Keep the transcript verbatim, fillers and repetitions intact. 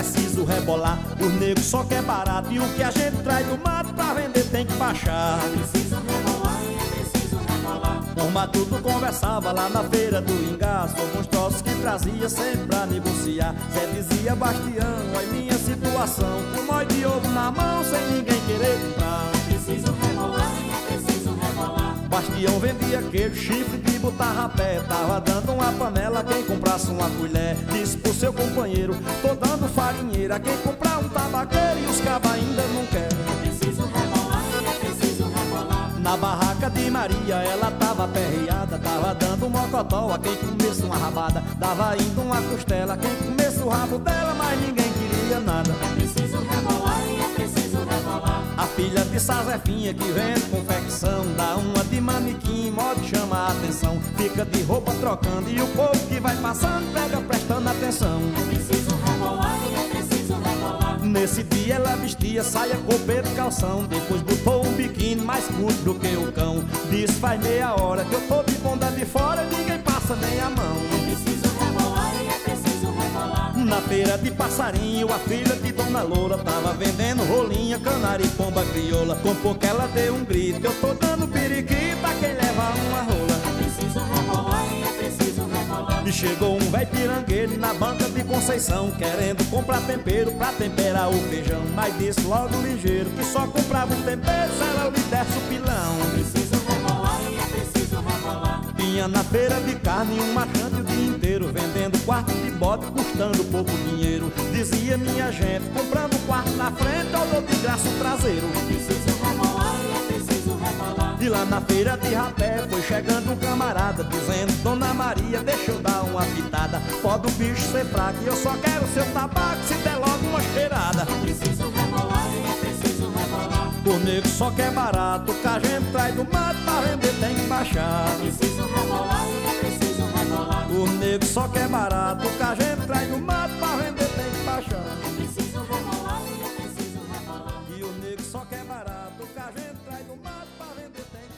preciso rebolar. Os negros só quer barato e o que a gente traz do mato pra vender tem que baixar. É preciso rebolar e é preciso rebolar. Por matuto conversava lá na feira do Ingá, alguns troços que trazia sempre pra negociar. Zé dizia: Bastião, olha minha situação, com nós de ovo na mão sem ninguém querer comprar. É preciso rebolar e é preciso rebolar. Bastião vendia queijo, chifre de botar rapé, tava dando uma panela quem comprasse uma colher. Disse pro seu companheiro: tô dando farinheira, quem comprar um tabaqueiro, e os cabas ainda não querem. É preciso rebolar e é preciso rebolar. Na barraca de Maria ela tava aperreada, tava dando um mocotó a quem comesse uma rabada, dava indo uma costela a quem comesse o rabo dela, mas ninguém queria nada. É preciso rebolar e é preciso rebolar. A filha de Sazefinha que vende confecção, dá uma de manequim, modo chama a atenção. Fica de roupa trocando e o povo que vai passando pega prestando atenção. É preciso rebolar e é preciso rebolar. Nesse dia ela vestia saia, copeiro, calção, depois botou um biquíni mais curto do que o cão. Disse: faz meia hora que eu tô de bunda de fora, ninguém passa nem a mão. É preciso rebolar e é preciso rebolar. Na feira de Passarinho, a filha de Dona Loura tava vendendo rolinha, canária e pomba crioula. Com pouco ela deu um grito: eu tô dando periquita a quem leva uma rola. É preciso rebolar e é preciso rebolar. E chegou um véi pirangueiro na banca de Conceição, querendo comprar tempero pra temperar o feijão, mas disse logo ligeiro que só comprava um tempero se ela lhe desse o pilão. É preciso rebolar e é preciso rebolar. Tinha na feira de carne um machante o dia inteiro, vendendo quarto de bode, custando pouco dinheiro. Dizia: minha gente, comprando quarto na frente, eu dou de graça o traseiro. É preciso rebolar e é preciso rebolar. E lá na feira de rapé foi chegando um camarada, dizendo: Dona Maria, deixa eu dar uma pitada. Pode o bicho ser fraco e eu só quero seu tabaco, se der logo uma cheirada. É preciso rebolar e é preciso rebolar. O nego só quer barato, que a gente traz do mato pra vender tem que baixar. É preciso rebolar e é preciso rebolar. O nego só quer barato, que a gente traz do mato pra vender tem que baixar. É preciso rebolar e é preciso rebolar. E o nego só quer barato, que a gente traz do mato pra vender tem que